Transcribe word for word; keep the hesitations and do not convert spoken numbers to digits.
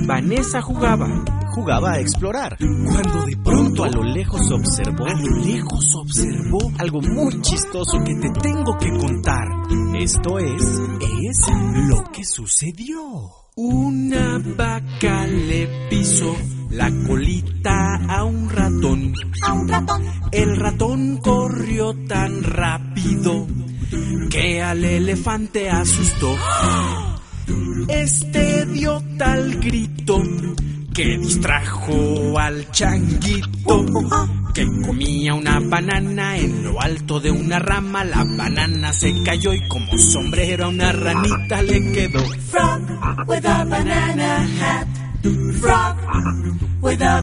Vanessa jugaba. Jugaba a explorar. Cuando de pronto A lo lejos observó. A lo lejos observó Algo muy chistoso que te tengo que contar. Esto es... es lo que sucedió. Una vaca le pisó la colita a un ratón. A un ratón. El ratón corrió tan rápido que al elefante asustó. Este dio tal grito que distrajo al changuito, que comía una banana en lo alto de una rama. La banana se cayó y como sombrero a una ranita le quedó. Frog with a banana hat. Frog with a